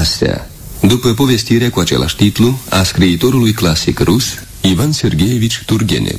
Astea, după povestirea cu același titlu a scriitorului clasic rus Ivan Sergeevici Turgenev.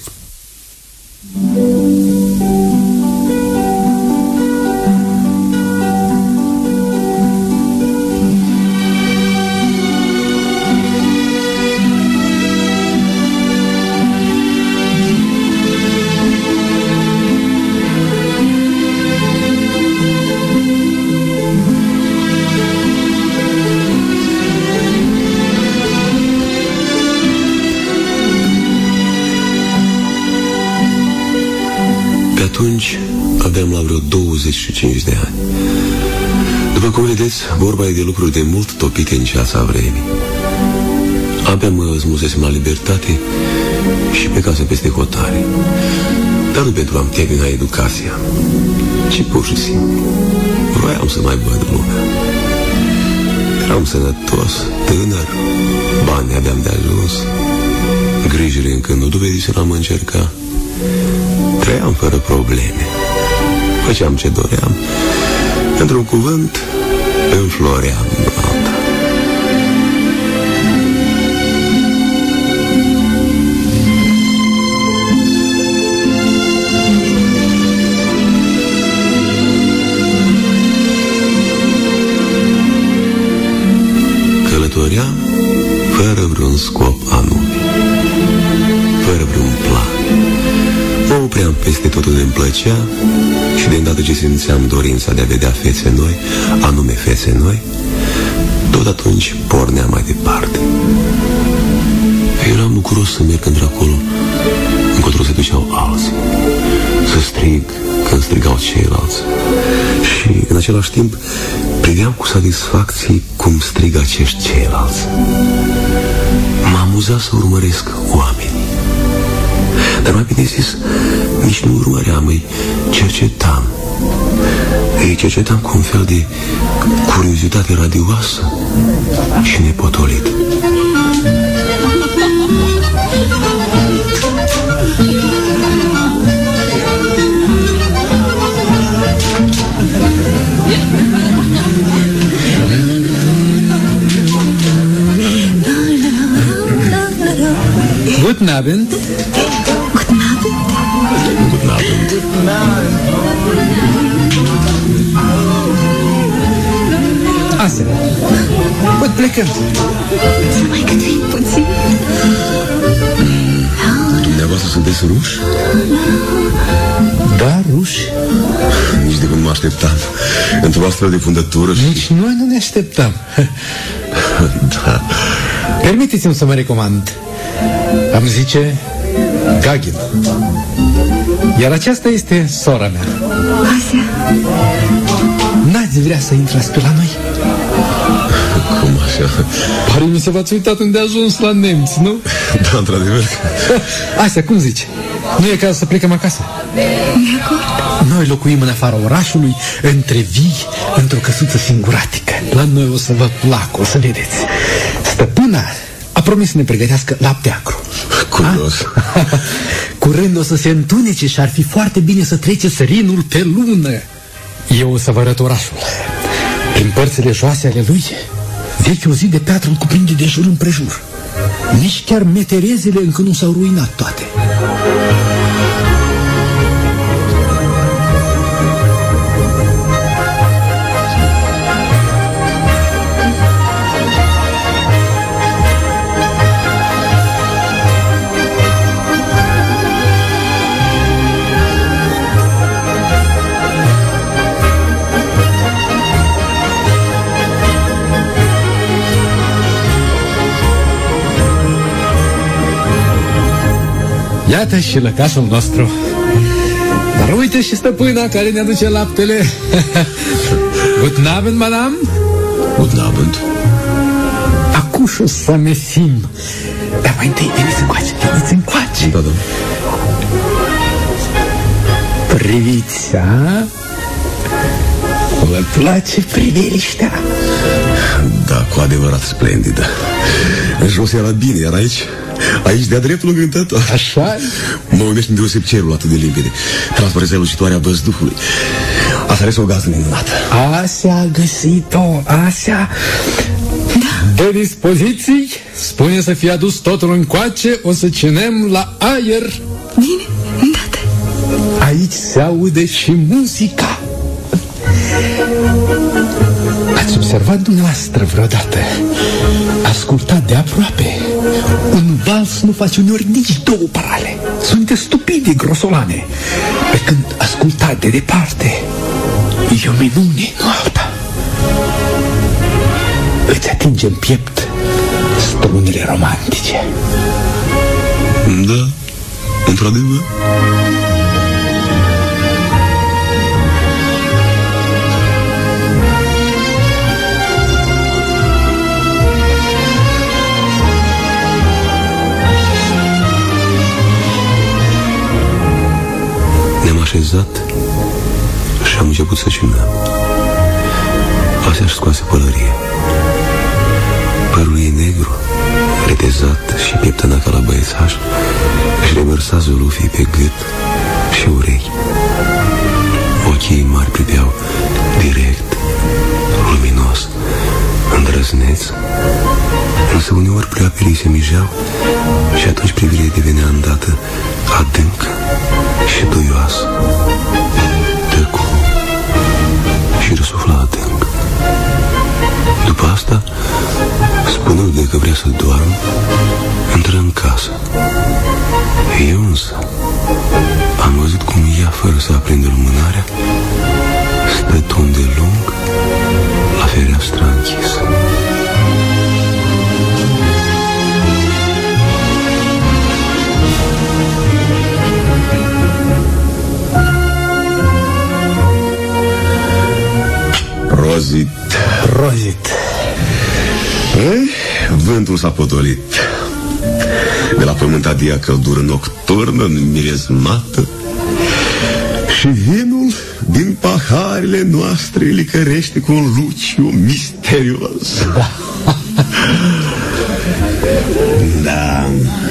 Atunci aveam la vreo 25 de ani. După cum vedeți, vorba e de lucruri de mult topite în ceața vremii. Abia mă smusesem la libertate și plecase peste hotare. Dar nu pentru a-mi termina educația, ci pur și simplu vroiam să mai văd lumea. Eram sănătos, tânăr, bani aveam de ajuns, grijile încă nu dovediseră a mă încerca. Trăiam fără probleme, făceam ce doream. Într-un cuvânt, înfloream alta. Călătoream fără vreun scop anume, fără vreun plan. Mă opream peste tot unde îmi plăcea și de îndată ce simțeam dorința de a vedea fețe noi, anume fețe noi, tot atunci porneam mai departe. Eram bucuros să merg într-acolo încotro se duceau alții, să strig când strigau ceilalți și în același timp priveam cu satisfacție cum strigă acești ceilalți. M-a amuzat să urmăresc oamenii. Dar mai bine zis, nici nu urmăream, îi cercetam. Îi cercetam cu un fel de curiozitate radioasă și nepotolită. Guten Abend. Guten Abend. Guten Abend. Asta. Pot plecăm. Să mai gătim puțin. Dumneavoastră sunteți ruși? Da, ruși. Nici de cum mă așteptam. Într-o astfel de fundătură și... Nici noi nu ne așteptam. Da. Permiteți-mi să mă recomand. Am zice Gagin. Iar aceasta este sora mea. Asia. N-ați vrea să intrați pe la noi? Cum așa? Pare mi se v-ați uitat unde a ajuns la nemți, nu? Da, într-adevăr. Asia, cum zici? Nu e cazul să plecăm acasă? De acord. Noi locuim în afara orașului, între vii, într-o căsuță singuratică. La noi o să vă placă, o să vedeți. Stăpâna a promis să ne pregătească lapte acru. Curios. Curând o să se întunece și ar fi foarte bine să treceți rinul pe lună. Eu o să vă arăt orașul. Prin părțile joase ale lui, vechiul zid de piatră îl cuprinde de jur împrejur. Nici chiar meterezele încă nu s-au ruinat toate. Iată și lăcașul nostru. Dar uite și stăpâna care ne aduce laptele. Guten Abend, madame. Guten Abend. Acuș o să mesim. Dar mai întâi, veniți încoace. Da, da. Priviți, a? Vă place priveliștea? Da, cu adevărat splendidă. În jos era bine, iar aici de-a dreptul încântător. Așa? Mă uimește îndeoseb cerul atât de limpede, transparența lucitoare a văzduhului. Asta are o gazdă minunată. Asia a găsit-o, Asia. Pe dispoziții, spune să fie adus totul încoace, o să cenem la aer. Bine, îndată. Aici se aude și muzica. Ați observat dumneavoastră vreodată, ascultat de aproape, un vals nu face uneori nici două parale. Sunteți stupide, grosolane. Pe când ascultat de departe, e o minune, nu alta. Îți atinge în piept strunele romantice. Da, într-adevăr. Ne-am așezat și am început să cenăm. Asea își scoase pălărie. Părul ei negru, retezat și pieptănat ca la băiețaș, își revărsa zulufii pe gât și urechi. Ochii ei mari priveau direct, luminos, îndrăzneț, însă uneori pleoapele se mijeau și atunci privirea devenea îndată adâncă și duioasă. Tăcu și răsufla adânc. După asta, spunându-ne că vrea să doarmă, intră în casă. Eu însă am văzut cum ea, fără să aprindă lumânarea, stă îndelung la fereastra închisă. Rozit. Rozit. Vântul s-a potolit. De la pământadia căldură nocturnă, mirezmată, și vinul din paharele noastre licărește cu un luciu misterios. Da.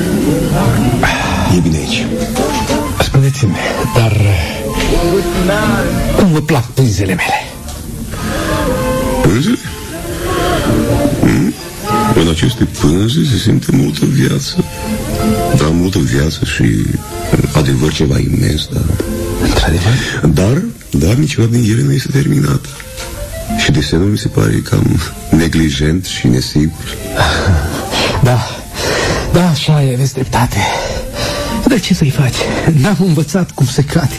E bine aici. Spuneți-mi, dar cum vă plac pânzele mele? Pânzele? În aceste pânze se simte multă viață. Da, multă viață și adevăr ceva imens, da. Într-adevăr? Dar niciodată din ele nu este terminată. Și desenul mi se pare cam neglijent și nesigur. Da, așa e, aveți dreptate. Dar ce să-i faci? N-am învățat cum se cade.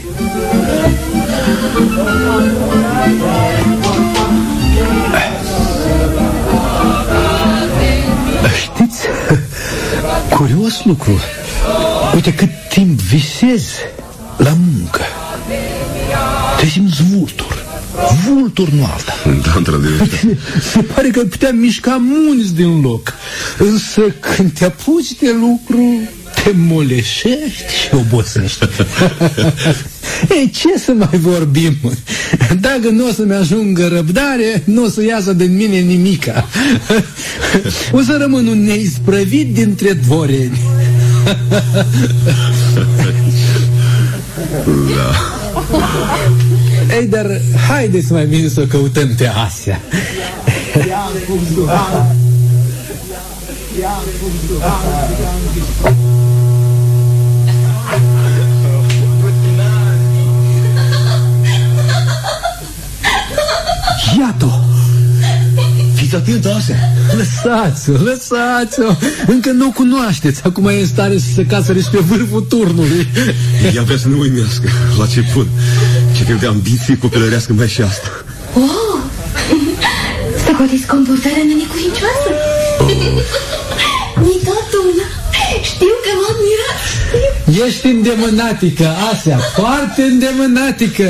Știți, curios lucru. Uite cât timp visez la muncă, te simți vultur, nu alta. Da, într-adevăr. Se pare că putea mișca munți din loc. Însă când te apuci de lucru, te moleșești și obosești. Ei, ce să mai vorbim? Dacă nu o să-mi ajungă răbdare, nu o să iasă din mine nimica. O să rămân un neisprăvit dintre dvoreni. Da. Ei, dar haideți mai bine să o căutăm pe Asia. Iată-o! Fiți atent, Asia! Lăsați-o! Încă nu o cunoașteți. Acum e în stare să se casăre și pe vârful turnului. Ea vrea să nu uimească. La ce pun? Ce fel de ambiție copilărească mai și asta. Oh! Să cotiți comportarea mea necuvincioasă? Mi tot una. Știu că m-am mirat. Ești îndemânatică, Asia, foarte îndemânatică.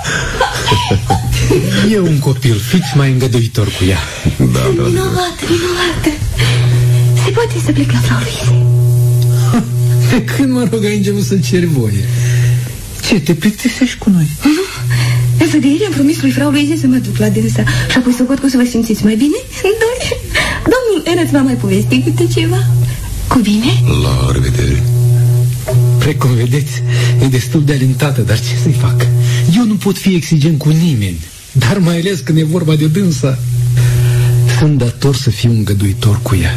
E un copil, fiți mai îngăduitor cu ea. Da. Vinovată. Se poate să plec la Frau Luise? De când, mă rog, ai început să ceri voie? Ce, te plictisești cu noi? Nu, însă de ieri am promis lui Frau Luise să mă duc la dânsa și apoi să văd cum să vă simțiți mai bine. Domnul Ernest v-a mai povestit câte ceva. Cu bine? La revedere. Precum vedeți, e destul de alintată, dar ce să-i fac? Eu nu pot fi exigent cu nimeni, dar mai ales când e vorba de dânsa. Sunt dator să fiu îngăduitor cu ea.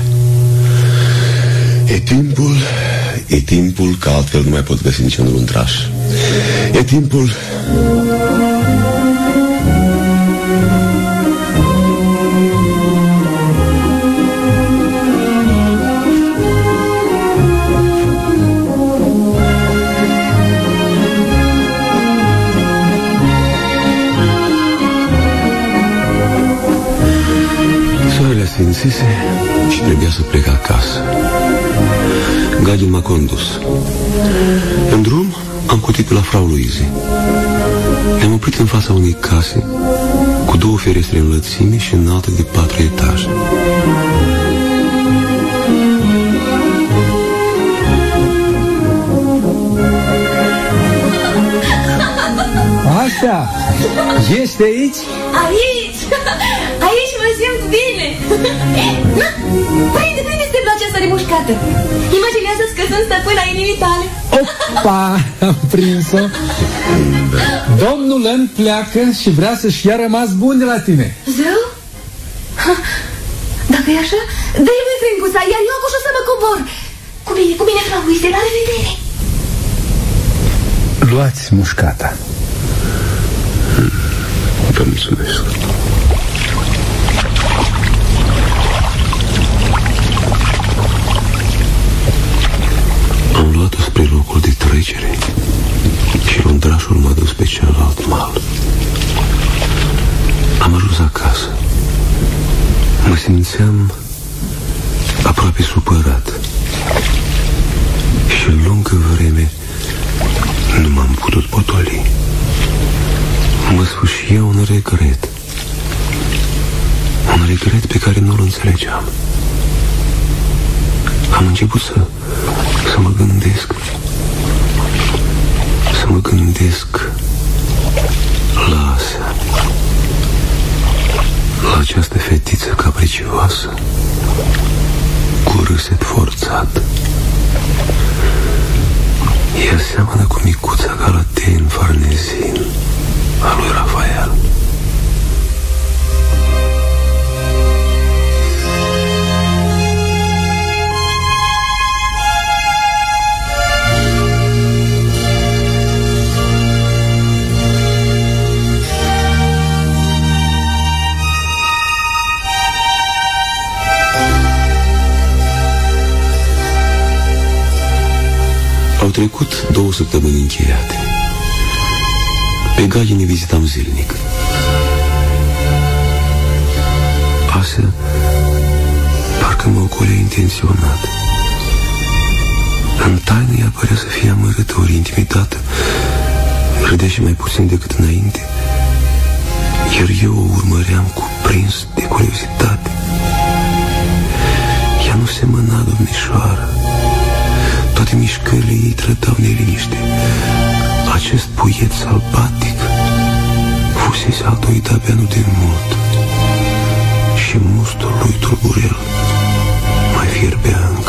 E timpul, că altfel nu mai pot găsi niciun lundraș. E timpul... Soarele sfințise și trebuia să plec acasă. Gagin m-a condus. În drum am cutit pe la Frau Luize. Ne-am oprit în fața unei case cu 2 ferestre în lățime și înaltă de 4 etaje. Așa, ești aici? Aici mă simt bine. Păi, de prinde stepla aceasta remușcată. Imaginează-ți că sunt stăpâna inimii tale. Opa, am prins-o. Domnul Lân pleacă și vrea să-și ia rămas bun de la tine. Zău? Dacă e așa, dă-i lui Fringuța, iar eu acum o să mă cobor. Cu bine, Frau Luize, la revedere. Luați mușcata. Vă mulțumesc. Am luat-o spre locul de trecere și lundrașul m-a dus pe celălalt mal. Am ajuns acasă. Mă simțeam aproape supărat și lungă vreme nu m-am putut potoli. Mă sfâșia un regret. Un regret pe care nu-l înțelegeam. Am început să mă gândesc. Să mă gândesc la Asea. La această fetiță capricioasă cu râset forțat. Ea seamănă cu micuța Galatea Farnezin a lui Rafael. Au trecut 2 săptămâni încheiate. Pe Gagin ne vizitam zilnic. Asea parcă mă ocolea intenționat. În taină ea părea să fie amărâtă ori intimidată. Râdea și mai puțin decât înainte, iar eu o urmăream cuprins de curiozitate. Ea nu semăna domnișoară. Toate mișcările ei trădau neliniște. Acest puiet sălbatic fusese altoit abia nu de mult și mustul lui tulburel mai fierbea încă.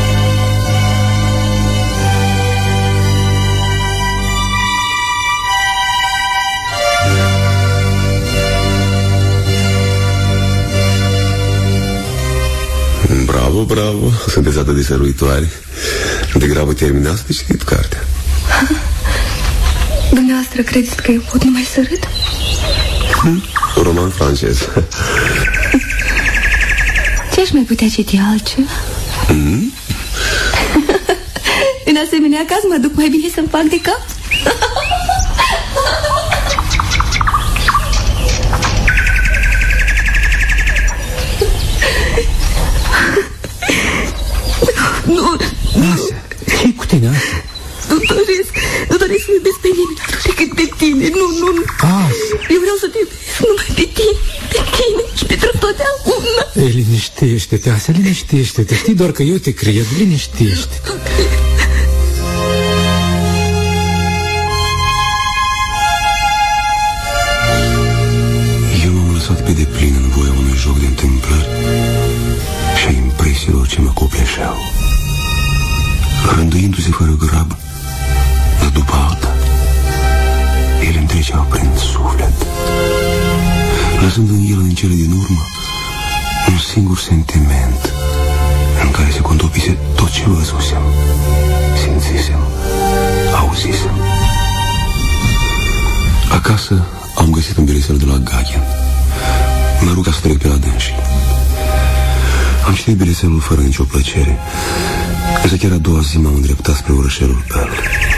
Bravo, bravo, sunteți atât de săruitoare. Degrabă terminați de citit cartea. Dumneavoastră credeți că eu pot numai să râd? Roman francez. Ce aș mai putea citi altceva? În asemenea caz mă duc mai bine să-mi fac de cap. Nu. Ce-i cu tine, Asea? Nu doresc să iubesc pe nimeni decât pe tine. Nu. Asea. Eu vreau să te iubesc numai pe tine și pentru totdeauna. Ei, liniștește-te, Asea, liniștește-te. Știi doar că eu te cred, liniștește-te. Eu m-am lăsat pe deplin în voia unui joc de întâmplări și a impresiilor ce mă copleșeau, rânduindu-se fără grabă, de după alta. Ele îmi treceau prin suflet, lăsând în el în cele din urmă un singur sentiment în care se contopise tot ce văzusem, simțisem, auzisem. Acasă am găsit un bilețel de la Gagin. M-a rugat să trec pe la dânsii. Am citit bilețelul fără nicio plăcere, însă chiar a doua zi m-am îndreptat spre orășelul Pearl.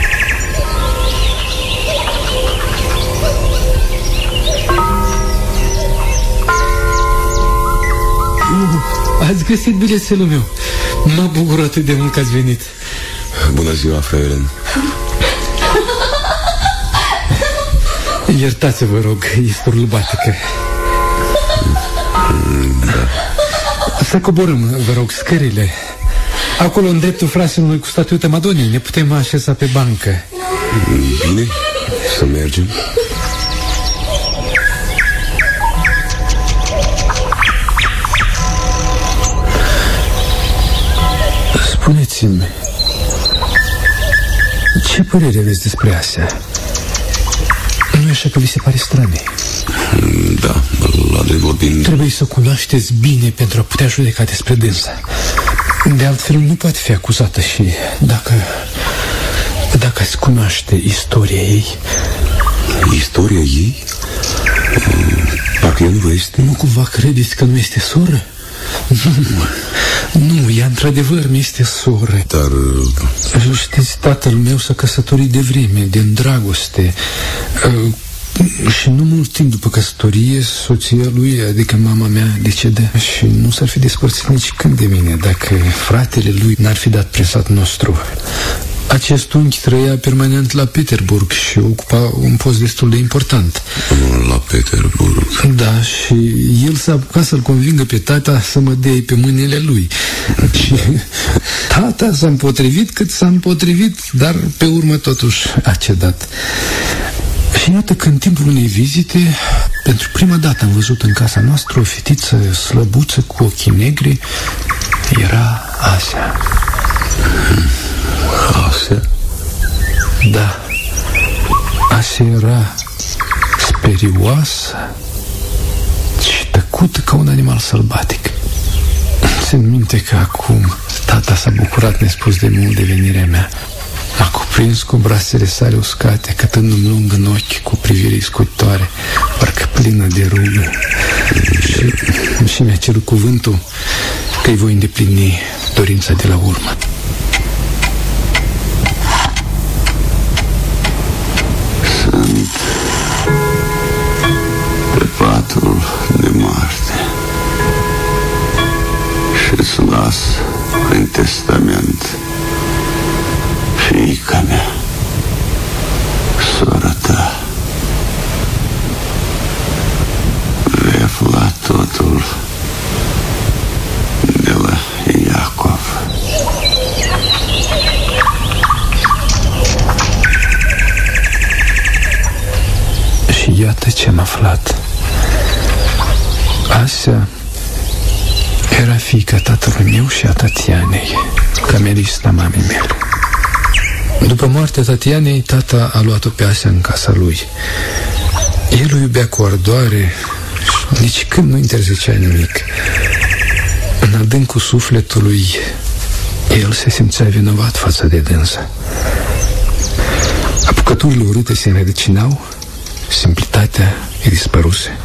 Ați găsit bilețelul meu. M-a bucurat atât de mult că ați venit. Bună ziua, Freulen. Iertați-vă, rog, e surlubatică. Da. Să coborâm, vă rog, scările. Acolo, în dreptul fraselului cu statueta Madonei, ne putem așeza pe bancă. Bine, să mergem. Spuneți-mi, ce părere aveți despre Asia? Nu e așa că vi se pare strane? Da, la drept vorbind... Trebuie să o cunoașteți bine pentru a putea judeca despre dânsa. De altfel nu poate fi acuzată și dacă ați cunoaște istoria ei... Istoria ei? Parcă ea nu vă este... Nu cumva credeți că nu este soră? Nu, ea într-adevăr mi este soră. Dar... Știți, tatăl meu s-a căsătorit de vreme, din dragoste. Și nu mult timp după căsătorie, soția lui, adică mama mea, decedă. Și nu s-ar fi despărțit nici când de mine dacă fratele lui n-ar fi dat prin satul nostru. Acest unchi trăia permanent la Peterburg și ocupa un post destul de important. La Peterburg? Da, și el s-a apucat să-l convingă pe tata să mă dea pe mâinile lui. Și tata s-a împotrivit cât s-a împotrivit, dar pe urmă totuși a cedat. Și iată că în timpul unei vizite, pentru prima dată am văzut în casa noastră o fetiță slăbuță cu ochii negri. Era Asia. Asia? Da. Asia era sperioasă și tăcută ca un animal sălbatic. Țin minte că acum tata s-a bucurat nespus de mult de venirea mea. M-a cuprins cu brațele sale uscate, cătându-mi lung în ochi cu privire iscutitoare, parcă plină de rugă. Și mi-a cerut cuvântul că îi voi îndeplini dorința de la urmă. Sunt pe patul de moarte și îți las prin testament fiica mea, sora ta. Vei afla totul de la Iacov. Și iată ce am aflat. Asia era fiica tatălui meu și a Tatianei, camerista mamei mele. După moartea Tatianei, tata a luat-o pe Asia în casa lui. El o iubea cu ardoare și nici când nu interzicea nimic. În adâncul sufletului, el se simțea vinovat față de dânsa. Apucăturile urâte se înrădăcinau, simplitatea îi dispăruse.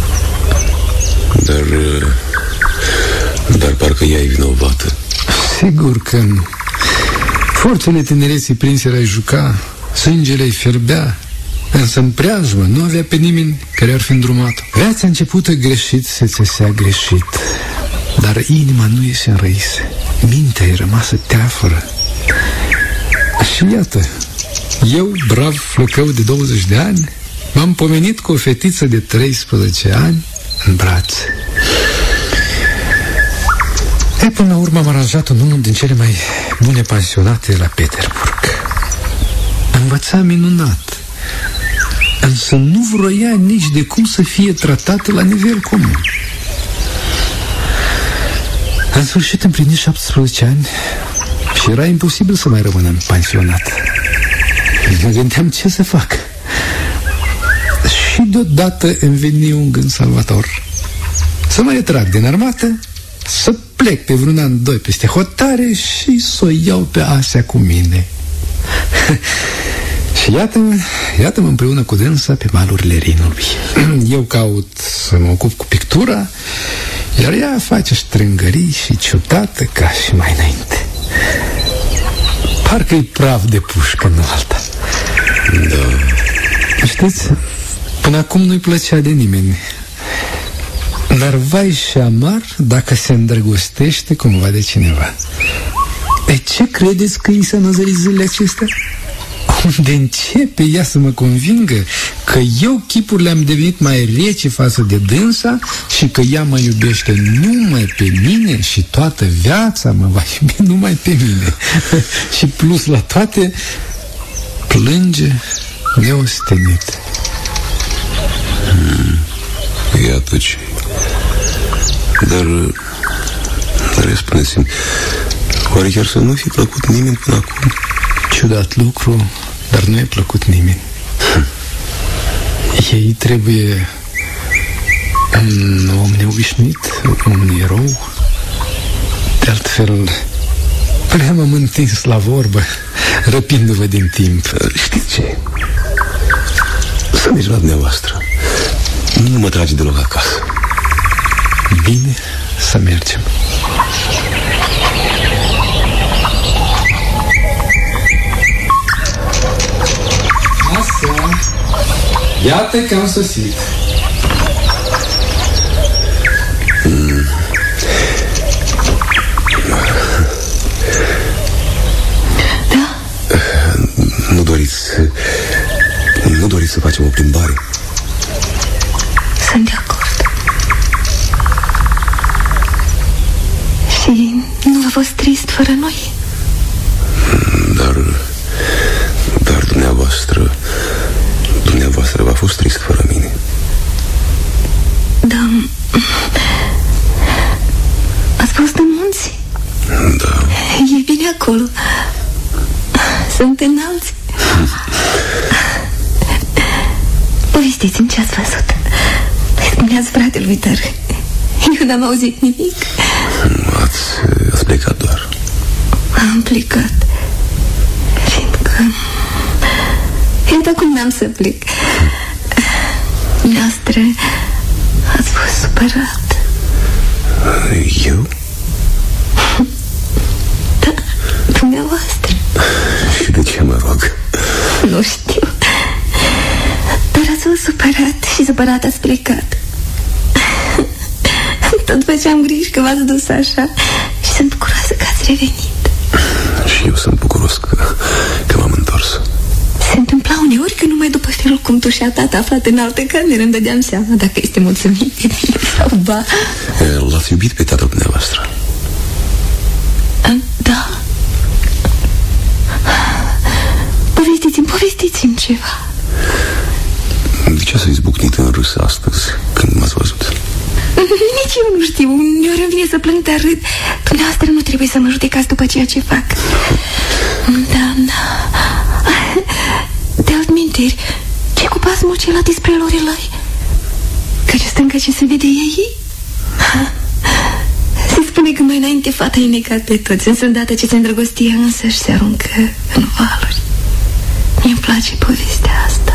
Dar parcă ea e vinovată. Sigur că nu. Forțele tinereții prinse a-i juca, sângele îi fierbea, însă în preajmă nu avea pe nimeni care ar fi îndrumat-o. Viața începută greșit se țesea greșit, dar inima nu îi se înrăise. Mintea îi rămasă teafără. Și iată, eu, brav flăcău de 20 de ani, m-am pomenit cu o fetiță de 13 ani în brațe. Până la urmă am aranjat în unul din cele mai bune pansionate la Peterburg. Învăța minunat, însă nu vroia nici de cum să fie tratată la nivel comun. În sfârșit împlini 17 ani și era imposibil să mai rămână în pansionat. Mă gândeam ce să fac. Și deodată îmi veni un gând salvator. să mă retrag din armată, să plec pe vreun an, doi peste hotare și să o iau pe Asia cu mine. Și iată-mă împreună cu dânsa pe malurile Rinului. Eu caut să mă ocup cu pictura, iar ea face strângării și ciudată ca și mai înainte. Parcă-i praf de pușcă, nu alta. Da. Știți, până acum nu-i plăcea de nimeni. Dar vai și amar dacă se îndrăgostește cumva de cineva. De ce credeți că i s-a năzărit zilele acestea? Unde începe ea să mă convingă că eu chipurile am devenit mai rece față de dânsa și că ea mă iubește numai pe mine și toată viața mă va iubi numai pe mine. Și plus la toate, plânge neostenit. Iată ce. Dar spuneți-mi, oare chiar să nu fi plăcut nimeni până acum? Ciudat lucru, dar nu i-a plăcut nimeni. Ei trebuie un om neobișnuit, un erou. De altfel, prea m-am întins la vorbă, răpindu-vă din timp. Știți ce? Să mergi la dumneavoastră. Nu mă trage deloc acasă. Bine, să mergem. Asta, iată că am sosit. Da? Nu doriți să facem o plimbare? Sunt de acord. Și nu a fost trist fără noi? Dar dumneavoastră v-a fost trist fără mine. Da. Ați fost în munți? Da. E bine acolo. Sunt înalți. Povestiți-mi ce ați văzut. Spuneați fratelui, dar eu n-am auzit nimic. Ați plecat doar. Am plecat fiindcă iată cum n-am să plec. Noastră ați fost supărat. Eu? Da, dumneavoastră. Și de ce mă rog? Nu știu. Dar ați fost supărat și supărat ați plecat. Tot făceam griji că v-ați dus așa și sunt bucuroasă că ați revenit. Și eu sunt bucuros că m-am întors. Se întâmpla uneori că numai după felul cum tu și a tata aflat în altă cameră îmi dădeam seama dacă este mulțumit de mine sau ba. L-ați iubit pe tatăl dumneavoastră? Da. Povestiți-mi ceva. De ce ați izbucnit în râs astăzi când m-ați văzut? Nici eu nu știu. Uneori îmi vine să plâng, dar dumneavoastră nu trebuie să mă judecați după ceea ce fac. Da. De altminteri, ce cu pasmul acela despre Lorelai? Căci stâncă ce se vede ei? Se spune că mai înainte fata e negat pe toți, însă îndată ce se îndrăgostie însăși se aruncă în valuri. Mi-mi place povestea asta.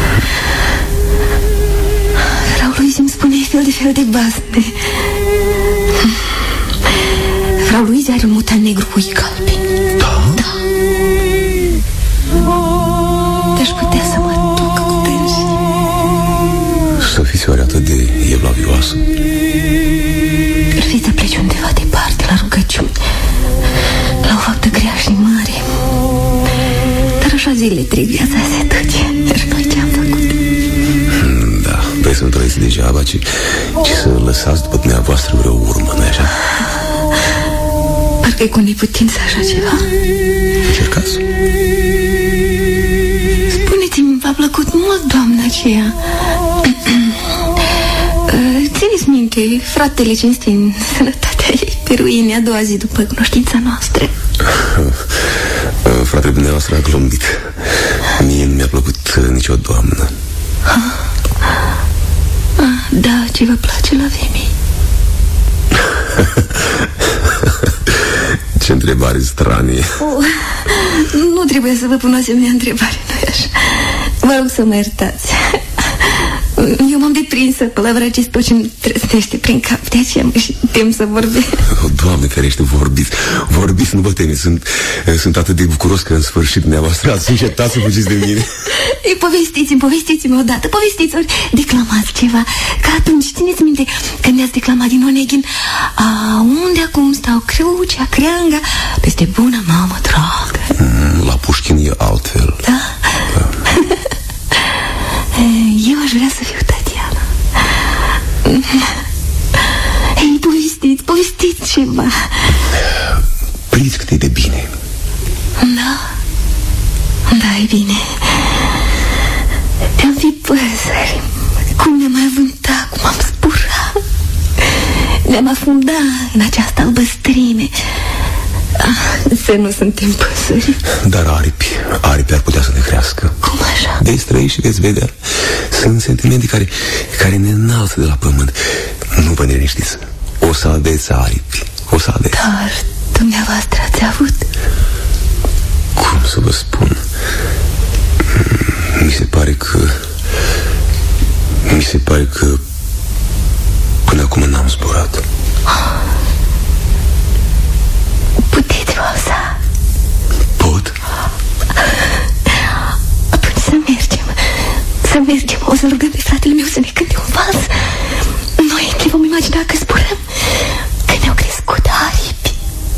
Frau Louise îmi spune fel de basme. Frau Louise are un mutan negru cu oi galbeni. Da. Te-aș putea să mă duc cu dânsii. Să fiți oare atât de evlavioasă? Ar fi să pleci undeva departe, la rugăciuni, la o faptă grea și mare. Dar așa zilele trec, viața se duce. Dar noi ce-am făcut? Da, vrei să nu trăiți degeaba, ci să lăsați după dumneavoastră vreo urmă, nu-i așa? Parcă e cu neputință așa ceva. Încercați? Spuneți-mi, v-a plăcut mult doamna aceea? Țineți minte, fratele cinstit în sănătatea ei pe ruine a doua zi după cunoștința noastră. Fratele dumneavoastră a glumit. Mie nu mi-a plăcut nicio doamnă. Da, ce vă place la femei? Ce întrebare stranie. Nu trebuie să vă pun o asemenea întrebare, nu-i așa? Vă rog să mă iertați. Eu m-am deprins să pălăvrăcesc tot ce-mi trăsnește prin cap. De aceea mă și tem să vorbesc. Doamne ferește, vorbiți, nu vă temeți. Sunt atât de bucuros că în sfârșit dumneavoastră ați încetat să fugiți de mine. Povestiți-mi odată. Povestiți-ori, declamați ceva. Că atunci, țineți minte, când ne-ați declamat din Oneghin, unde acum stau crucea, creanga, peste bună mamă dragă. La Pușkin e altfel. Da? Eu aș vrea să fiu Tatiana. Ei, povestiți ceva. Priți cât e de bine. Da, e bine. Te-am fi păsări. Cum ne-am mai avântat, cum am zburat. Ne-am afundat în această albăstrime. Să nu suntem păsări. Dar aripi ar putea să ne crească. Cum așa? Veți trăi și veți vedea. Sunt sentimente care ne înalță de la pământ. Nu vă neliniștiți. O să aveți aripi. Dar dumneavoastră ați avut? Cum să vă spun? Mi se pare că până acum n-am zburat. Puteți valsa? Pot? Atunci să mergem. O să rugăm pe fratele meu să ne cânte un vals. Noi ne vom imagina că zburăm, că ne-au crescut aripi.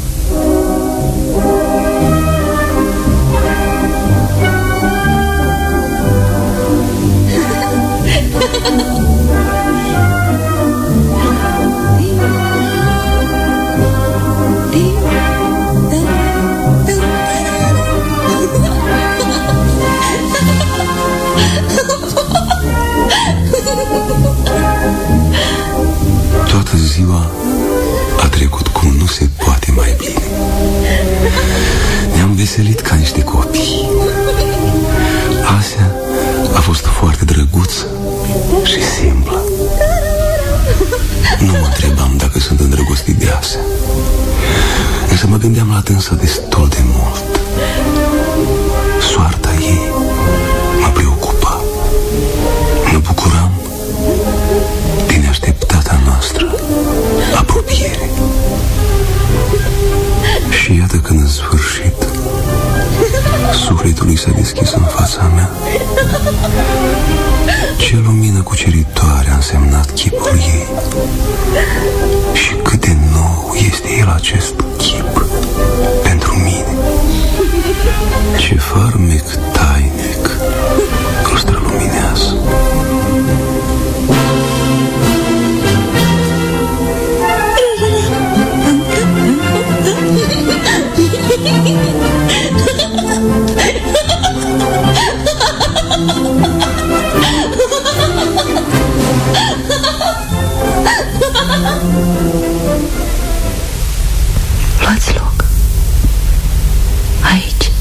Toată ziua a trecut cum nu se poate mai bine. Ne-am veselit ca niște copii. Asea a fost foarte drăguță și simplă. Nu mă întrebam dacă sunt îndrăgostit de Asea, însă mă gândeam la dânsa destul de mult. Soarta ei mă preocupa. Mă bucuram de neașteptata noastră apropiere. Și iată că în sfârșit sufletul lui s-a deschis în fața mea. Ce lumină cuceritoare a însemnat chipul ei. Și cât de nou este el acest chip pentru mine. Ce farmec tainic îl străluminează. Luați loc. Aici.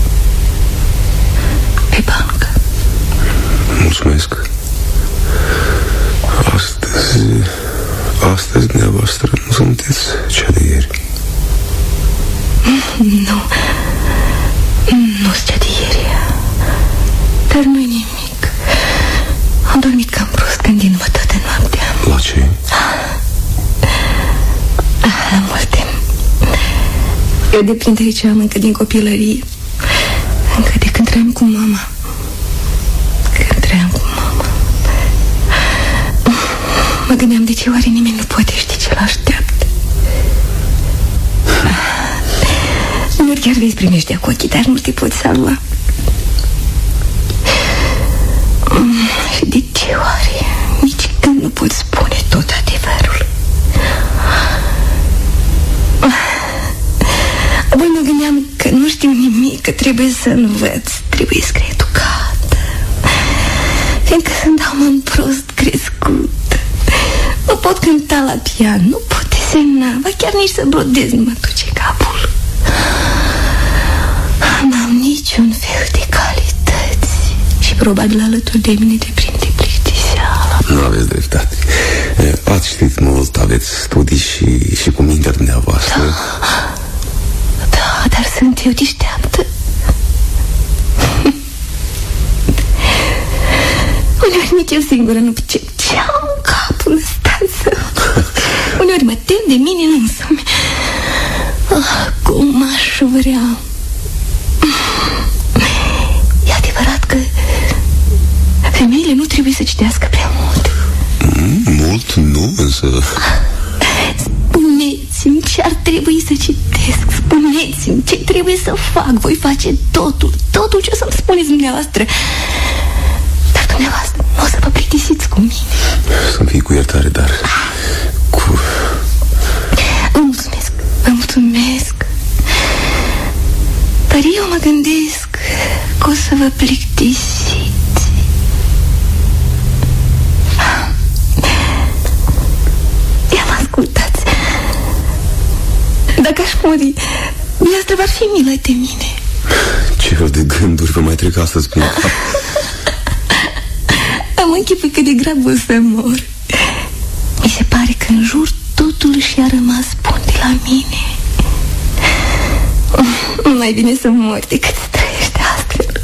Pe bancă. Mulțumesc. Astăzi dumneavoastră nu sunteți cea de ieri. Nu-s cea de ieri. Dar nu-i nimic. Am dormit cam prost gândindu-mă toată noaptea. La ce? La multe. Eu de printre ce am încă din copilărie. Încă de când trăiam cu mama. Mă gândeam de ce oare nimeni nu poate ști ce l-așteaptă. Nu chiar vezi primești cu ochii, dar nu te poți salva. Și de ce oare nici când nu poți spune tot adevărul? Apoi mă gândeam că nu știu nimic, că trebuie să învăț, trebuie să fie educată, fiindcă sunt am prost crescut. Nu pot cânta la pian, nu pot desena, ba chiar nici să brodez nu mă duce capul. N-am niciun fel de calități și probabil alături de mine te prinde plictiseala. Nu aveți dreptate. Ați citit mult, aveți studii și cu mintea dumneavoastră. Da, dar sunt eu deșteaptă. Uneori nici eu singură nu pricep ce-am în capul ăsta să... Uneori mă tem de mine însumi. Cum aș vrea. E adevărat că femeile nu trebuie să citească prea mult. Mult nu, însă... Spuneți-mi ce ar trebui să citesc. Spuneți-mi ce trebuie să fac. Voi face totul ce o să-mi spuneți dumneavoastră. Dar dumneavoastră nu o să vă plictisiți cu mine. Să-mi fii cu iertare, dar cu... Vă mulțumesc. Dar eu mă gândesc că o să vă plictisiți. Ia-mă ascultați. Dacă aș muri, dumneavoastră v-ar fi milă de mine. Ce fel de gânduri vă mai trec astăzi prin cap? Am închipui cât de grab o să mor. Mi se pare că în jur totul și-a rămas bun de la mine. Mai bine să mor decât să trăiește astfel.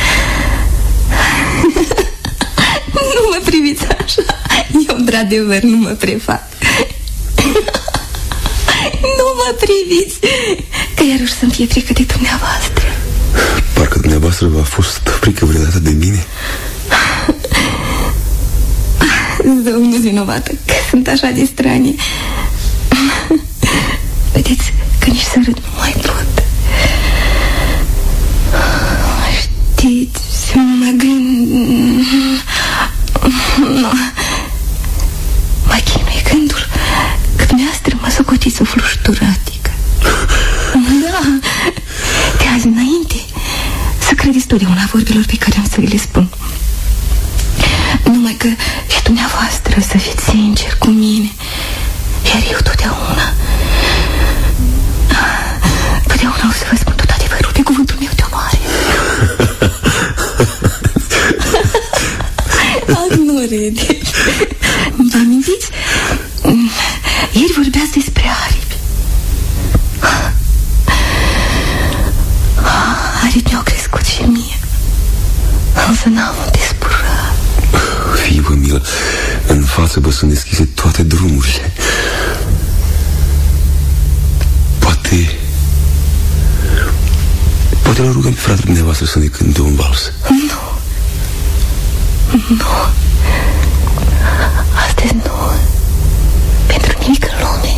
Nu mă priviți așa. Eu, într-adevăr, nu mă prefac. Nu mă priviți, că iarăși să-mi fie frică de dumneavoastră. Parcă dumneavoastră v-a fost frică vreodată de mine. Zău, nu-s vinovată că sunt așa de stranie. Vedeți că nici să râd nu mai pot. Știți, mă gând... Nu. Mă chinuie gândul că dumneavoastră mă socotiți o flușturatică. Da. De azi înainte să credeți totdeauna vorbelor pe care am să le spun. Numai că și dumneavoastră să fiți sincer cu mine. Iar eu totdeauna o să vă spun tot adevărul pe cuvântul meu de onoare. Nu râdeți. Vă amintiți? Ieri vorbeați despre aripi. Aripi mi-au crescut și mie. Însă n-am unde spura. Fii-vă milă, în față vă sunt deschise toate drumurile. Poate l rugăm pe fratele dumneavoastră să ne cânte un vals. Nu. Astăzi nu. Pentru nimic în lume.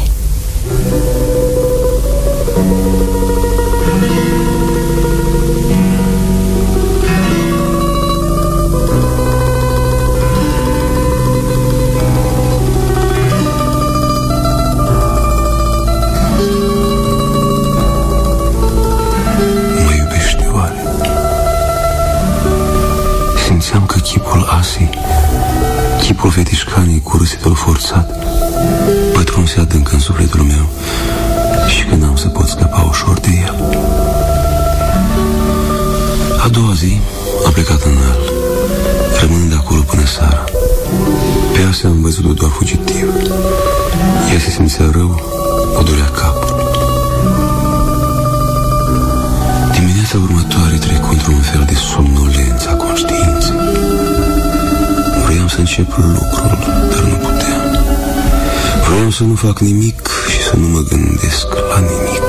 Simțeam că chipul Asii, chipul fetișcanii cu râsetul forțat, pătrunse adânc în sufletul meu și că n-am să pot scăpa ușor de el. A doua zi am plecat în Năl, rămânând acolo până seara. Pe Asia am văzut-o doar fugitiv. Ea se simțea rău, o durea capul. Dimineața următoare trecu într-un fel de somnolență a conștiinței. Vroiam să încep lucrul, dar nu puteam. Vroiam să nu fac nimic și să nu mă gândesc la nimic.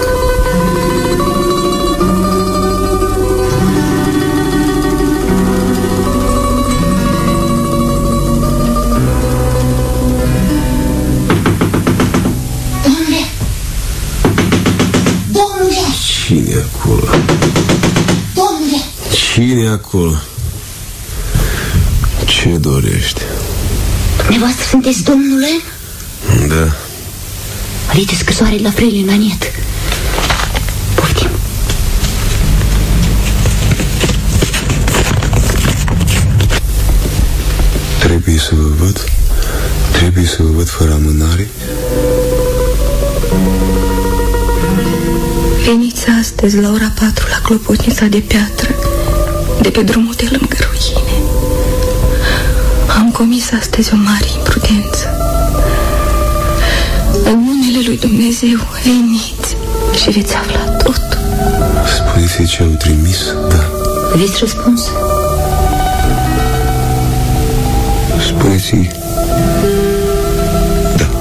Cine e acolo? Domnule! Cine e acolo? Ce dorești? Dumneavoastră sunteți domnule? Da. Alite scrisoare la Frelin la niet. Poftim. Trebuie să vă văd? Trebuie să vă văd fără amânare? Veniți astăzi la ora 4 la clopotnița de piatră de pe drumul de lângă ruine. Am comis astăzi o mare imprudență. numele lui Dumnezeu, veniți și veți afla tot. Spuneți-i ce au trimis, da. Aveți răspuns? Spuneți-i, da.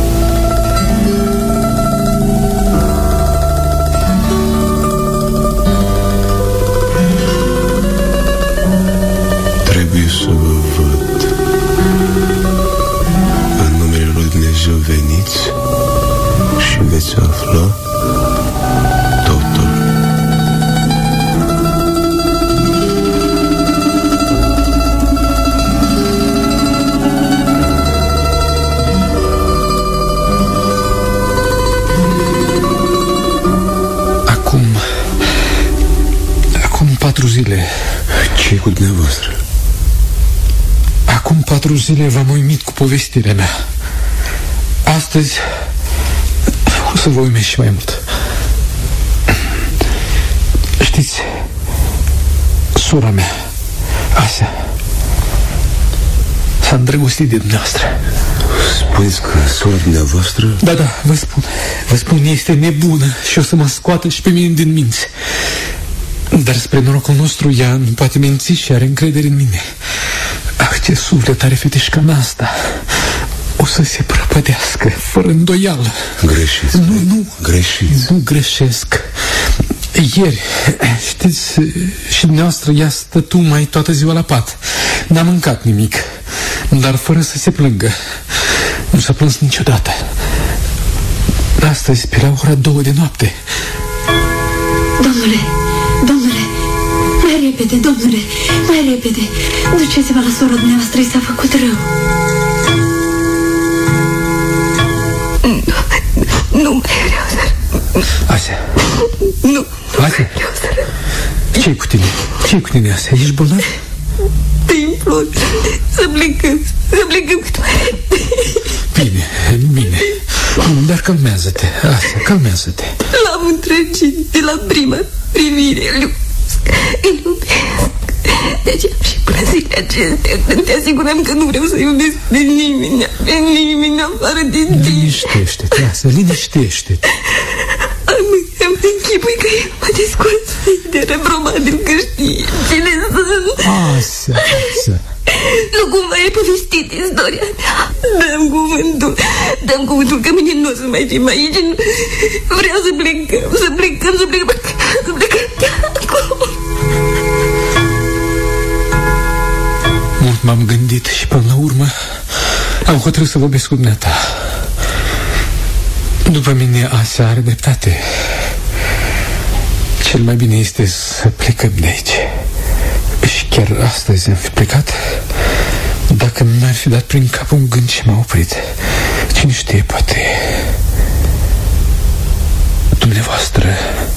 Trebuie să vă văd. În numele lui Dumnezeu veniți și veți afla totul. Acum 4 zile. Ce-i cu dumneavoastră? Acum 4 zile v-am uimit cu povestirea mea. Astăzi o să vă uimesc și mai mult. Știți, sora mea, Asia, s-a îndrăgostit de dumneavoastră. Spuneți că sora dumneavoastră... Da, vă spun, este nebună și o să mă scoată și pe mine din minți. Dar spre norocul nostru ea nu poate minți și are încredere în mine. Ah, ce suflet are fetișca mea asta. O să se prăpădească, fără îndoială. Greșiți. Nu greșiți. Nu greșesc. Ieri, știți, și dumneavoastră ea stă mai toată ziua la pat. N-a mâncat nimic, dar fără să se plângă. Nu s-a plâns niciodată. Astăzi, pe la ora 2 de noapte. Domnule, mai repede, domnule, mai repede. Duceți-vă la sora dumneavoastră, i s-a făcut rău. Nu mai vreau să... Asia. Nu Asia. mai vreau să... Ce-i cu tine? Ce-i cu tine, Asia? Ești bolnav? Te implor să plecăm cât mai repede. Bine. Dar calmează-te, Asia, calmează-te. L-am îndrăgit de la prima privire. Îl iubesc. De aceea și până zilele acestea, când te asiguram că nu vreau să iubesc pe nimeni afară de tine. Liniștește-te, Asia, liniștește-te. Am închipui că el mă desconsideră. Probabil că știe cine sunt. Asia. Nu cumva ai povestit istoria mea. Dăm cuvântul că mâine nu o să mai fim aici. Vreau să plecăm de acum. Mult m-am gândit și până la urmă am hotărât să vorbesc cu dumneata. După mine, Asia are dreptate. Cel mai bine este să plecăm de aici. Și chiar astăzi am fi plecat dacă mi-ar fi dat prin cap un gând și m-a oprit. Cine știe, poate dumneavoastră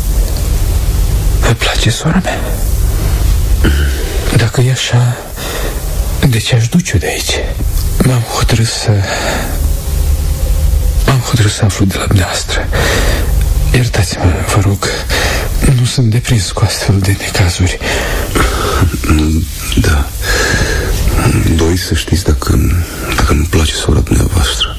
vă place sora mea? Dacă e așa, de ce aș duce de aici? M-am hotărât să aflu de la dumneavoastră. Iertați-mă, vă rog, nu sunt deprins cu astfel de necazuri. Da. Doriți să știți dacă îmi place sora dumneavoastră.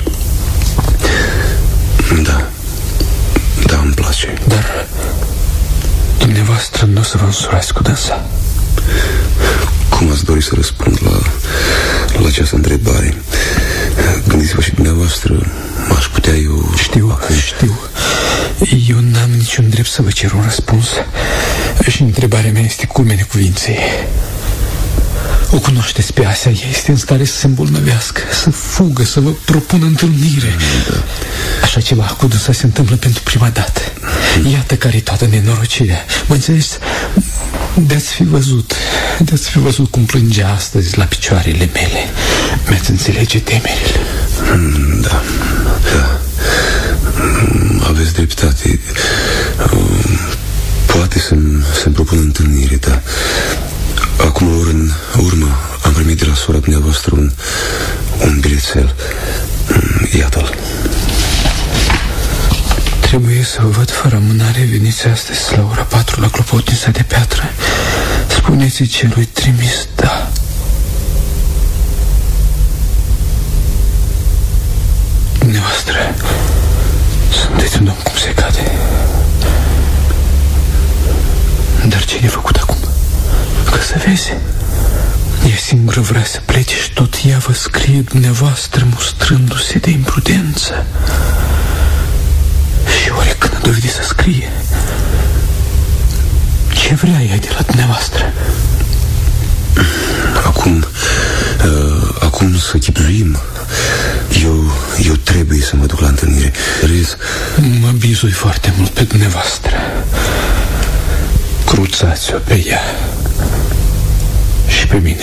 Da, îmi place. Dar dumneavoastră nu o să vă însurați cu dânsa? Cum ați dori să răspund la această întrebare? Gândiți-vă și dumneavoastră, m-aș putea eu... Știu. Eu n-am niciun drept să vă cer un răspuns. Și întrebarea mea este culmea cuvinței. O cunoașteți pe Asia, ea este în stare să se îmbolnăvească, să fugă, să vă propună întâlnire. Așa ceva cu dânsa se întâmplă pentru prima dată. Iată care-i toată nenorocirea. Mă înțelegeți? De-ați fi văzut cum plângea astăzi la picioarele mele. Mi-ați înțelege temerile. Da. Aveți dreptate. Poate să-mi propun întâlnire, dar acum o oră în urmă am primit de la sora dumneavoastră un bilețel. Iată-l. Trebuie să vă văd fără amânare. Veniți astăzi la ora 4 la clopotința de piatră. Spuneți-i celui trimis, da. Dumneavoastră, Sunteți un om cum se cade. Dar ce-i de făcut acum? Că să vezi, ea singură vrea să plece și tot ea vă scrie dumneavoastră mustrându-se de imprudență. Și oare când a dovedit să scrie? Ce vrea ea de la dumneavoastră? Acum să chipzuim. Eu trebuie să mă duc la întâlnire. Rez. Mă bizui foarte mult pe dumneavoastră. Cruțați-o pe ea și pe mine.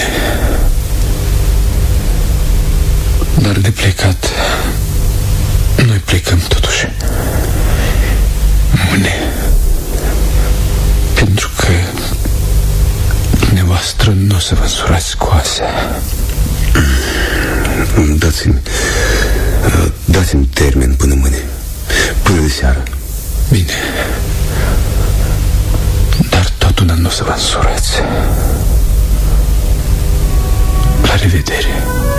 Dar de plecat noi plecăm totuși mâine, pentru că dumneavoastră nu o să vă însurați cu asea. Dați-mi termen până mâine, până de seară. Bine, dar tot una nu o să vă însurați. La revedere.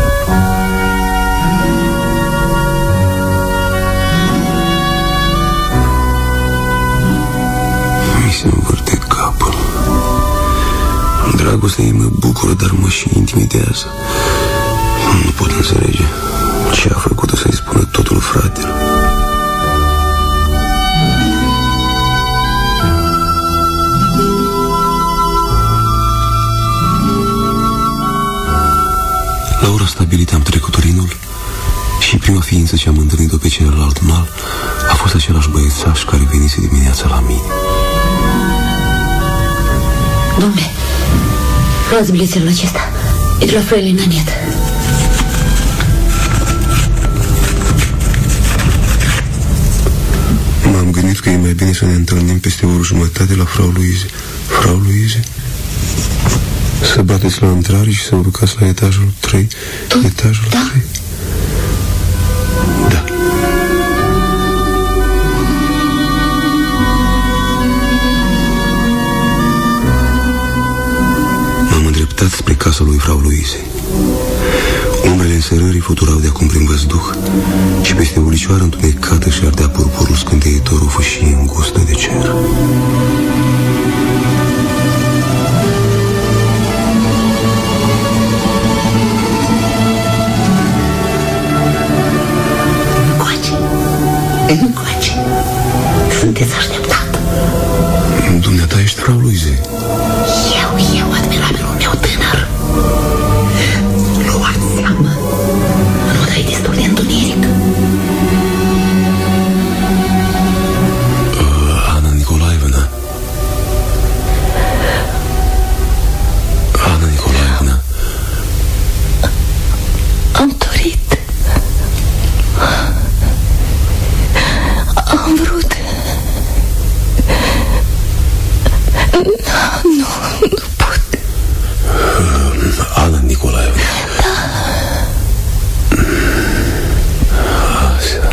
Mi se învârte capul. Dragostea ei mă bucură, dar mă și intimidează. Nu pot înțelege ce a făcut-o să-i spună totul fratelor. La ora stabilită am trecut Rinul și prima ființă ce am întâlnit-o pe celălalt mal a fost același băiețaș care venise dimineața la mine. Dom'le, luați bilețelul acesta. E de la Frăilina Niet. M-am gândit că e mai bine să ne întâlnim peste o jumătate la Frau Luize. Frau Luize? Să bateți la intrare și să urcați la etajul 3. Tu? Etajul 3? Da. M-am îndreptat spre casa lui Frau Luize. Umbrele înserării fluturau de acum prin văzduh și peste o licioară întunecată și ardea purpurul scânteitor o fâșie îngustă de cer. Încoace. Sunteți așteptat. Dumneata ești Frau Luize? Eu, admirabilul meu tânăr. Luați seama. Nu dai destul de întuneric. Ana Nicolaevna. Ana Nicolaevna. Am dorit. Am vrut. Nu pot. Ana Nicolaevna. Da. Așa.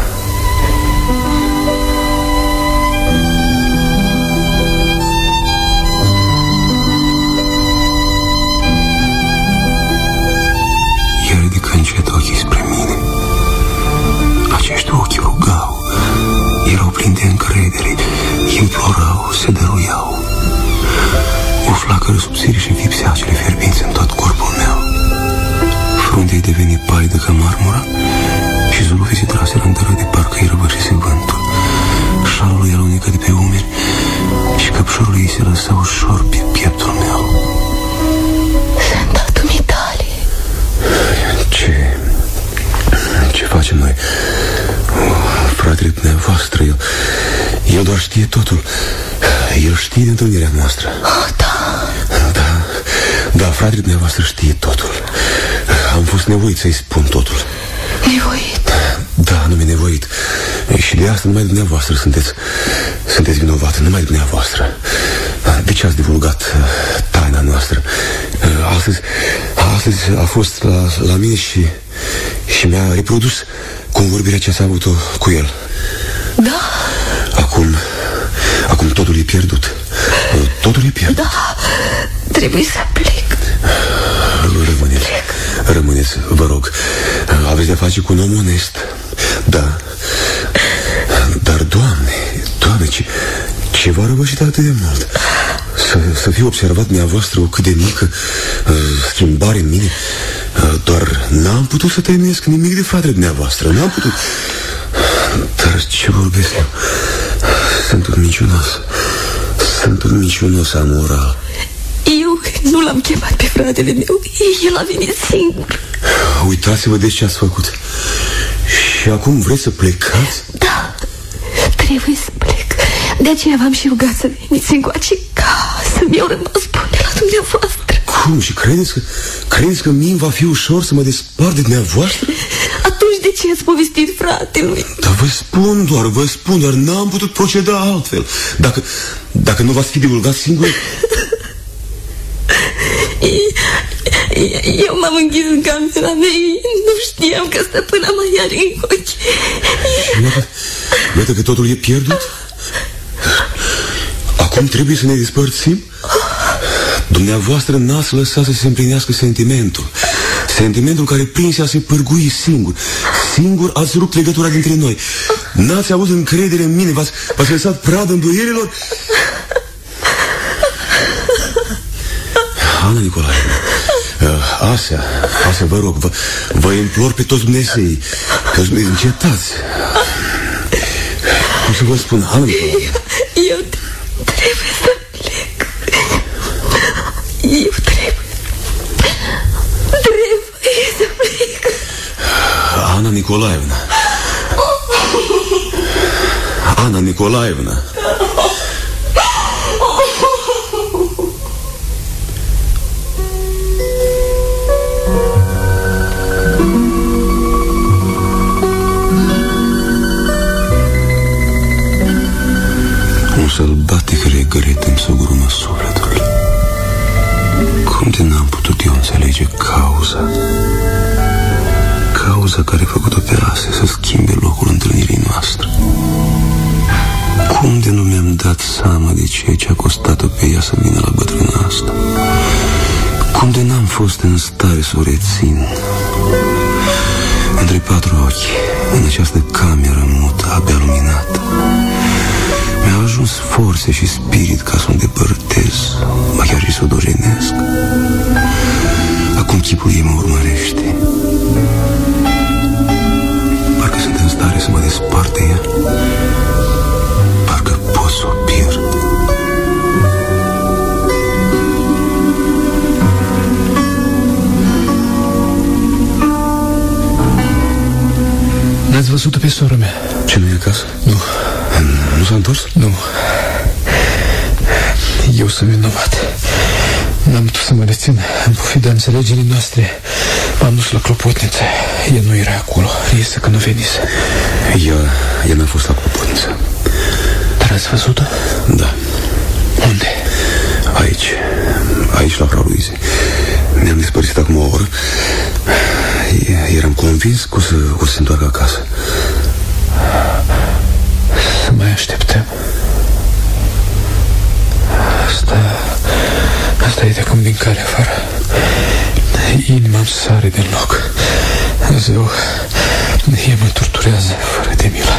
Ea ridică încet ochii spre mine. Acești ochi rugau, erau plini de încredere, implorau, se dăruiau. O flacără subțire și înfipsea cele fierbinți în tot corpul meu. Fruntea-i deveni palidă ca marmura și zulufii se traseră în tără de parcă-i răbășise vântul. Șalul lui alunecă de pe umeri și căpșorul ei se lăsa ușor pe pieptul meu. Sunt dumitale. Ce facem noi? Fratele dumneavoastră, el doar știe totul. El știe de întâlnirea noastră. Oh, da. Da, fratele dumneavoastră știe totul. Am fost nevoit să-i spun totul. Nevoit? Da, nume nevoit. Și de asta numai dumneavoastră sunteți vinovată, numai dumneavoastră. De ce ați divulgat taina noastră? Astăzi a fost la mine și mi-a reprodus convorbirea ce ați avut-o cu el. Da. Acum totul e pierdut. Totul e pierdut. Da, trebuie să plec. Rămâneți, vă rog. Aveți de face cu un om onest. Da. Dar, Doamne, ce v-a răvășit atât de mult? Să fi observat dumneavoastră o cât de mică schimbare în mine. Doar n-am putut să tăinuiesc nimic de fratele dumneavoastră. N-am putut. Dar ce vorbesc eu? Sunt un minciunos amoral. Eu nu l-am chemat pe fratele meu. El a venit singur. Uitați-vă de ce ați făcut. Și acum vreți să plecați? Da, trebuie să plec. De aceea v-am și rugat să veniți încoace, ca să mi-au rămas bune la dumneavoastră. Cum? Și credeți că mie va fi ușor să mă despart de dumneavoastră? Atunci de ce ați povestit fratelui? Dar vă spun doar, n-am putut proceda altfel. Dacă nu v-ați fi divulgat singur... Eu m-am închis în camera mea. Nu știam că stăpâna mai are în ochi. Iată că totul e pierdut. Acum trebuie să ne despărțim. Dumneavoastră n-ați lăsat să se împlinească sentimentul care prinse a se pârgui singur ați rupt legătura dintre noi. N-ați avut încredere în mine. V-ați lăsat pradă îndoielilor. Ana Nicolaevna, Asia, vă rog, vă implor pe toți Dumnezeii, încetați. Cum să vă spun, Ana Nicolaevna? Eu trebuie să plec. Eu trebuie să plec. Ana Nicolaevna. Ana Nicolaevna. Un sălbatic regret îmi sugurumă sufletul. Cum de n-am putut eu înțelege cauza care a făcut-o pe Asia să schimbe locul întâlnirii noastre? Cum de nu mi-am dat seama de ceea ce a costat-o pe ea să vină la bătrâna asta? Cum de n-am fost în stare să o rețin între patru ochi, în această cameră mută, abia luminată? Mi-au ajuns forțe și spirit ca să o îndepărtez, ba chiar și să o dojenesc. Acum chipul ei mă urmărește. Parcă sunt în stare să mă despart de ea. Parcă pot să o pierd. N-ați văzut-o pe sora mea? Ce, nu e acasă? Nu. Nu s-a întors? Nu. Eu sunt vinovat. N-am putut să mă rețin. În pofida înțelegerii noastre m-am dus la clopotniță. Ea nu era acolo. Iese că nu venise. Ea n-a fost la clopotniță. Dar ați văzut-o? Da. Unde? Aici la Frau Luize. Ne-am despărțit acum o oră. Eram convins că o să se întoarcă acasă. Să mai așteptăm. Asta e de acum din care afară. Inima-mi sare din loc. Zău, ea mă torturează fără de milă.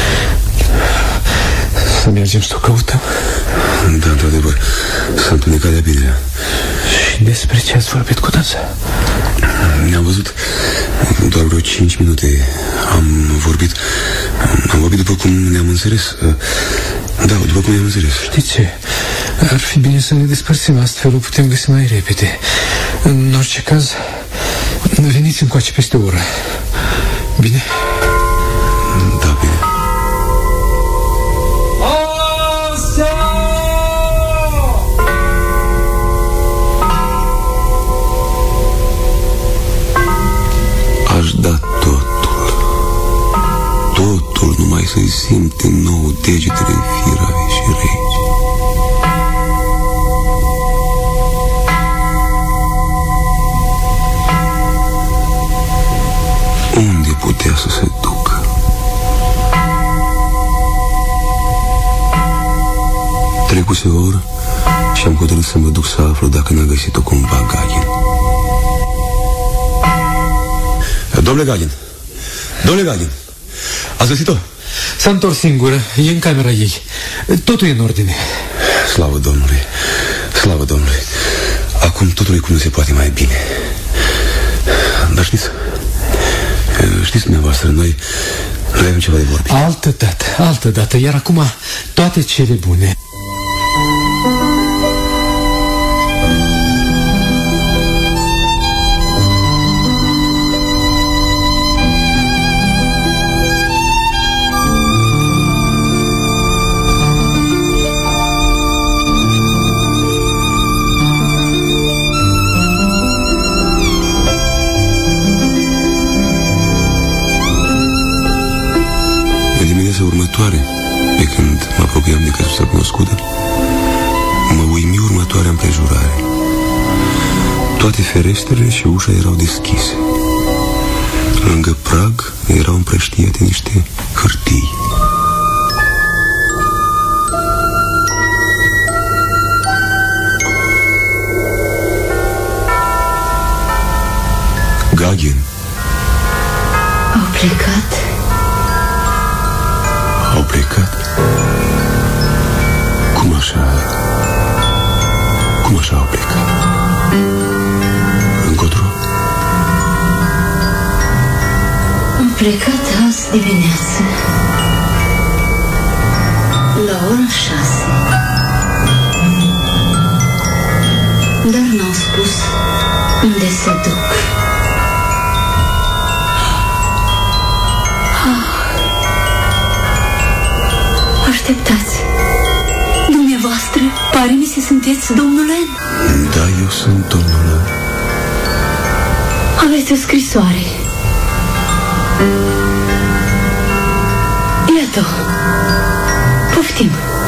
Să mergem să o căutăm? Da, într-adevăr, s-a întunecat de-a bine. Și despre ce ați vorbit cu dânsa? Ne-am văzut doar vreo 5 minute. Am vorbit după cum ne-am înțeles. Da, după cum ne-am înțeles. Știți ce? Ar fi bine să ne despărțim, astfel o putem găsi mai repede. În orice caz, veniți încoace peste o oră. Bine? Da, bine. Aș da totul numai să-i simt din nou degetele firave și reci. Unde putea să se ducă? Trecuse o oră și am hotărât să mă duc să aflu dacă n-a găsit-o cumva Gagin. Domnule Gagin, ați găsit-o? S-a întors singură, e în camera ei. Totul e în ordine. Slavă Domnului, slavă Domnului. Acum totul e cum se poate mai bine. Dar știți dumneavoastră, noi avem ceva de vorbit. Altă dată, iar acum toate cele bune. Următoare, pe când mă apropiam de căsuța cunoscută, mă uimi următoarea împrejurare. Toate ferestrele și ușa erau deschise. Lângă prag erau împrăștiate niște hârtii. Gagin. Au plecat. Au plecat? Cum așa? Cum așa au plecat? Încotro? Am plecat azi dimineață la ora 6. Dar n-au spus unde se duc. Așteptați. Dumneavoastră, pare mi se sunteți domnul N. Da, eu sunt domnul N. Aveți o scrisoare. Iată-o. Poftim.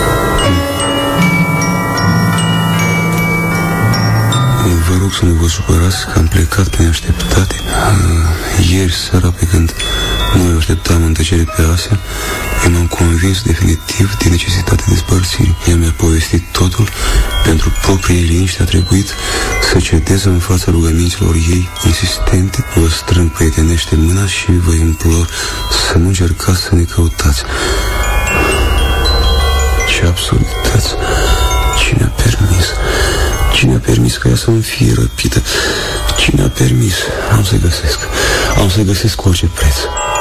Vă rog să nu vă supărați că am plecat pe neașteptate. Ieri seara, pe când noi așteptam în tăcere pe Asia, eu m-am convins definitiv de necesitatea despărțirii. Ea mi-a povestit totul. Pentru proprie liniște a trebuit să cedez în fața rugăminților ei insistente. Vă strâng prietenește mâna și vă implor să nu încercați să ne căutați. Ce absurdități! Cine a permis? Cine a permis ca ea să-mi fie răpită? Cine a permis? Am să găsesc cu orice preț.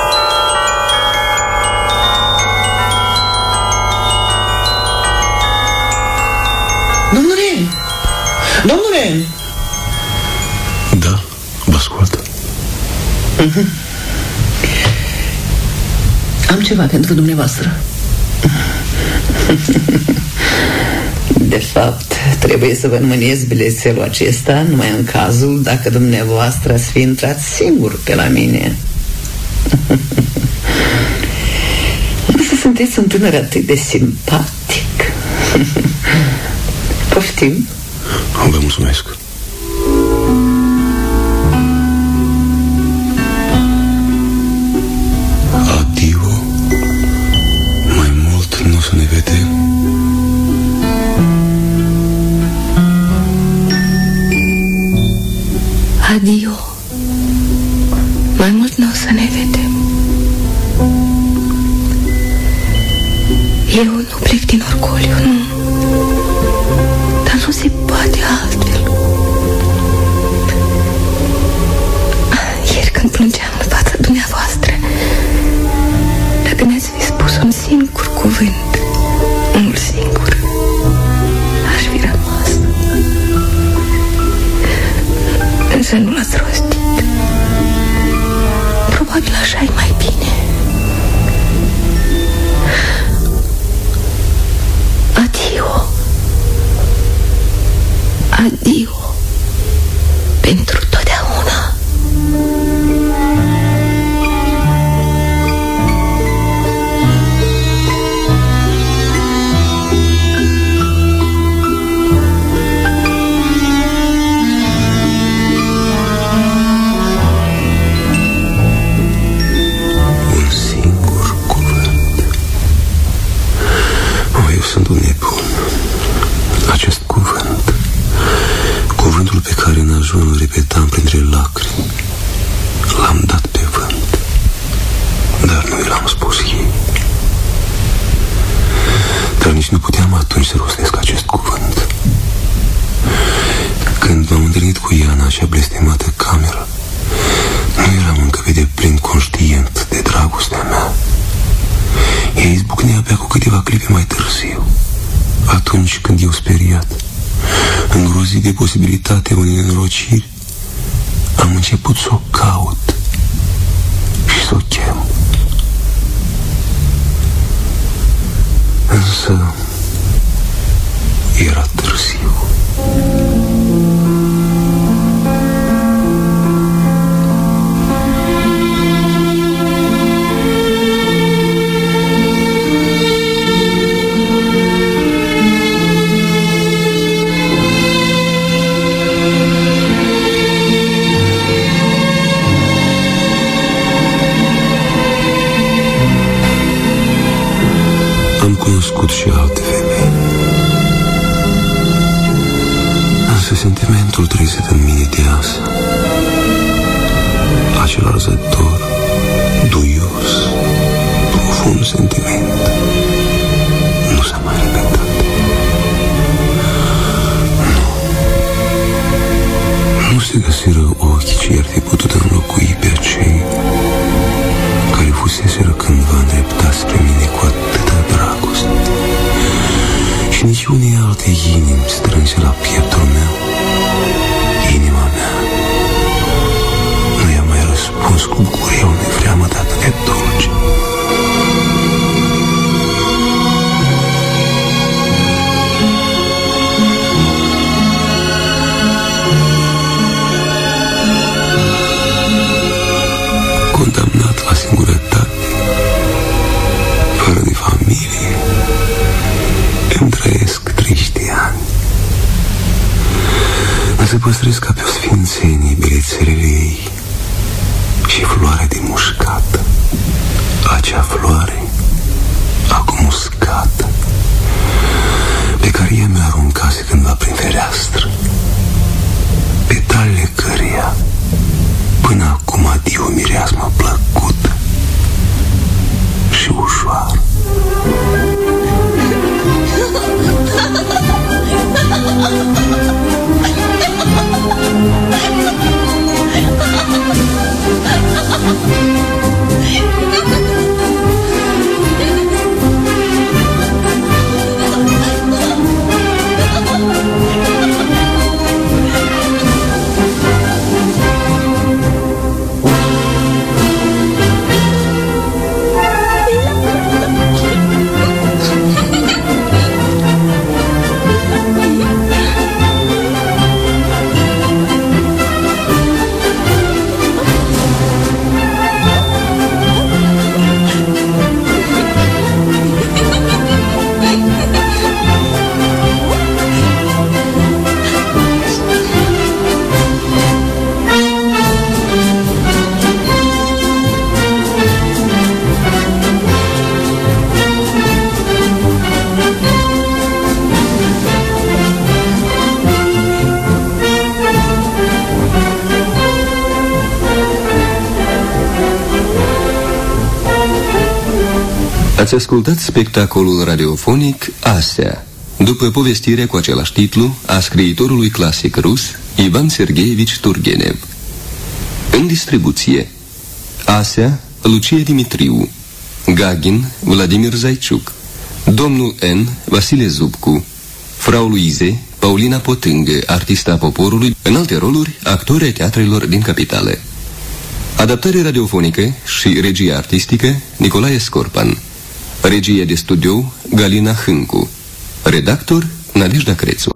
Domnule! Da, vă ascult. Am ceva pentru dumneavoastră. De fapt, trebuie să vă înmâniez bilețelul acesta numai în cazul dacă dumneavoastră ați fi intrat singur pe la mine. Însă sunteți un tânăr atât de simpatic. Poftim? Vă mulțumesc. Adio. Mai mult nu o să ne vedem. Adio. Mai mult nu o să ne vedem. Eu nu plec din orgoliu, nu. Dar nu se poate altfel. Ieri când plângeam în fața dumneavoastră, dacă mi-ați fi spus un singur cuvânt, unul singur, aș fi rămas. Însă nu l-ați rostit. Probabil așa e mai bine. Adio. Adio. Pentru totdeauna. Un singur cuvânt. Eu sunt un nebun. Acest cuvânt, cuvântul pe care în ajun îl repetam printre lacrimi, l-am dat pe vânt, dar nu i l-am spus ei. nici nu puteam atunci să rostesc acest cuvânt. Când m-am întâlnit cu ea în acea blestemată cameră, nu eram încă pe deplin conștient de dragostea mea. Ea izbucnea abia cu câteva clipe mai târziu, atunci când eu, speriat, îngrozit de posibilitatea unei nenorociri, am început să o caut și să o chem. Însă era târziu. Am cunoscut și alte femei, însă sentimentul trezit în mine de azi, acel arzător, duios, profund sentiment, nu s-a mai repetat. Nu se găsiră ochi ce ar fi putut înlocui pe acei care fuseseră cândva îndreptați spre mine cu atâta dragoste. Și nici unei alte inimi strânse la pieptul meu, inima mea nu i-a mai răspuns cu gurea unei freamătă atât de dulce. Condamnat la singurătate, fără de familie, îmi trăiesc triști ani. Însă păstrez ca pe o sfințenie bilețelele ei și floarea de mușcat, acea floare acum uscată, pe care ea mi-a aruncase cândva prin fereastră, petalele căreia până acum adio mireasmă plăcută și ușoară. Ați ascultat spectacolul radiofonic Asea, după povestirea cu același titlu a scriitorului clasic rus Ivan Sergeevici Turgenev. În distribuție: Asea, Lucia Dimitriu, Gagin, Vladimir Zaiciuc, Domnul N, Vasile Zubcu, Frau Luize, Paulina Potângă, artista poporului, în alte roluri, actori ai teatrelor din capitală. Adaptare radiofonică și regie artistică Nicolae Scorpan. Regie de studio Galina Hâncu. Redactor Nadejda Crețu.